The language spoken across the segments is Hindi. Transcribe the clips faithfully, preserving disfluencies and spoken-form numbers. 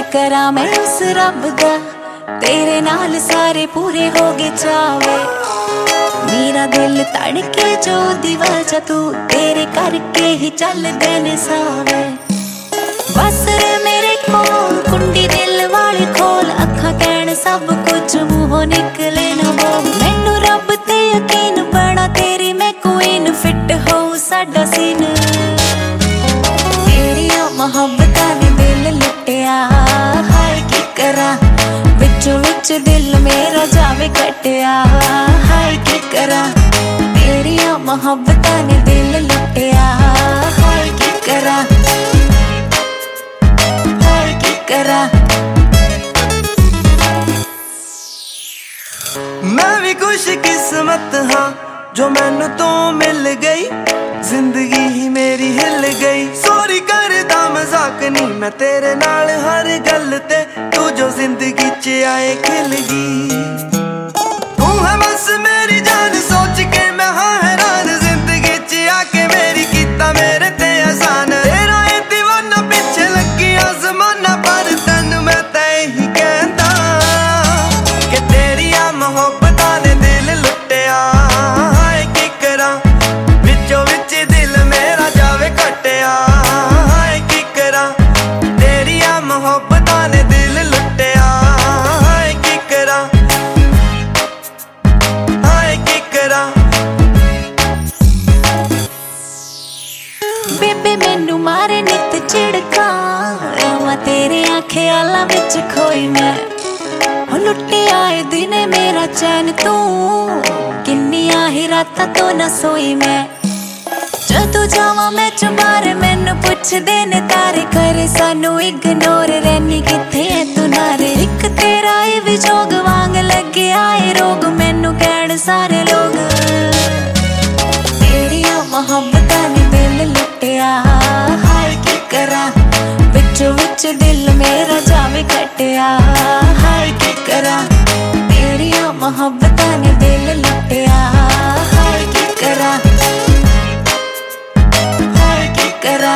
करा मैं उस रब दा, तेरे नाल सारे पूरे हो गए चावे। मेरा दिल तड़के जो दी वजह तू, तेरे करके ही चल देने सावे। बस रे मेरे कोल कुंडी दिल वाली खोल, अखा कहन सब कुछ मुंहों निकले ना बोल। मैनू रब ते यकीन बना तेरी मैं क्वीन, फिट हो साडा सीन। तेरिया मोहब्बतां ने दिल लुटिया, हाय की करा विचों विच दिल मेरा जावे कटिया। हाय की करा तेरिया मोहब्बतां ने दिल लुटिया, हाय की करा हाय की करा। मैं भी खुश किस्मत हाँ जो मैनू तो मिल गई, जिंदगी ही मेरी हिल गई। सॉरी करदा मजाक नहीं मैं तेरे नाल हर गल ते, तू जो जिंदगी च आए खिल गई। तू है बस मेरी जान सोच के मैं हाँ हैरान, जिंदगी च आके मेरी कीता मेरे ते आसान। तेरा ये दीवाना पिछे लगी आजमाना, पर तन मैं तय ही कहता कि तेरिया मोहब्बतां ने दिल लुटिया। हाय की करा विचों विच दिल मेरा जावे कटिया। हाय की करा तेरिया मोहब्बतां ने दिल लुटिया। हाय की करा हाय की करा। बेबे मैनू मारे नित झिड़का, रवां तेरे ख्यालां विच खोई मैं। लुटे आए दिन मेरा चैन तू, किन्नियां ही रातां तो न सोई मैं। जदों जावां मैं चुबारे मैनू पुछदे ने तारे, करे सानू इग्नोर रहनी किथे है तू नारे। इक तेरा ए भी जोग वांग लगे आए रोग, मैनू कहण सारे लोग। तेरिया मोहब्बतां ने दिल लुटिया, हाय की करा विचों विच दिल मेरा जावे कटिया। हाय की करा तेरिया मोहब्बतां ने दिल लुटिया। हाय की करा हाय की करा।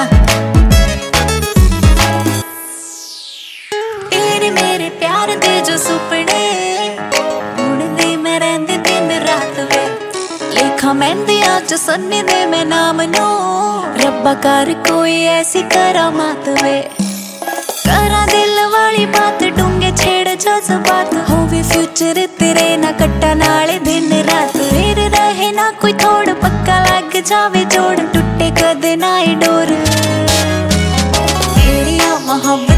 तेरे मेरे प्यार दे जो सुपने ढूंढदे मैं रहिंदी दिन रात वे। लेखा मेहंदी अज सन्नी दे मैं नाम नू, रब्बा कर कोई ऐसी करामात वे। करा दिल वाली बात डूंगे छेड़ जज्बात, होवे फ्यूचर तेरे ना कट्टा नाले दिन रात। फिर रहे ना कोई थोड़ पक्का लग जावे जोड़, टुटे कदे ना डोर। तेरिया मोहब्बत